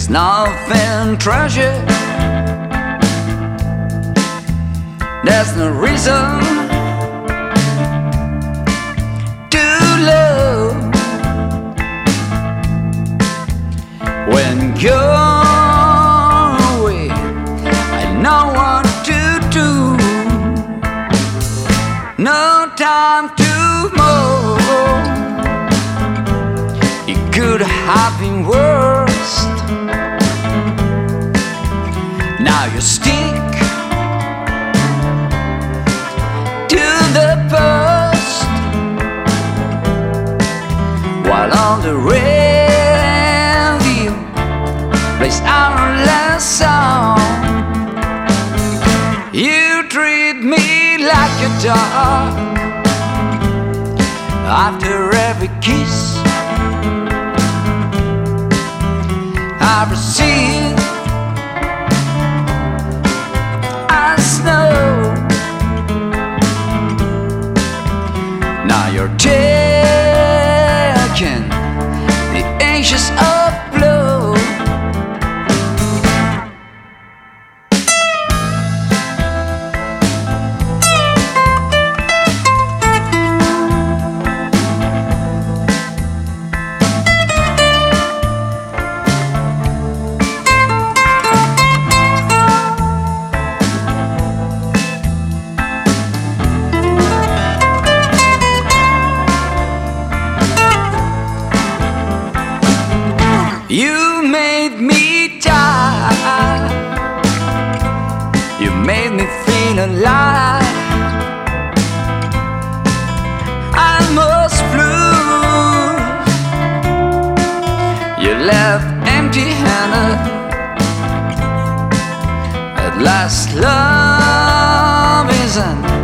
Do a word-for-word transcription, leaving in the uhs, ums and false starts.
There's nothing treasured, there's no reason to love when you're away. I know what to do, no time to move. It could have been worse. Now you stick to the past, while on the radio plays our last song. You treat me like a dog after every kiss I receive. Now you're taking the anxious of blue. You made me die, you made me feel alive. I almost flew, you left empty-handed. At last love isn't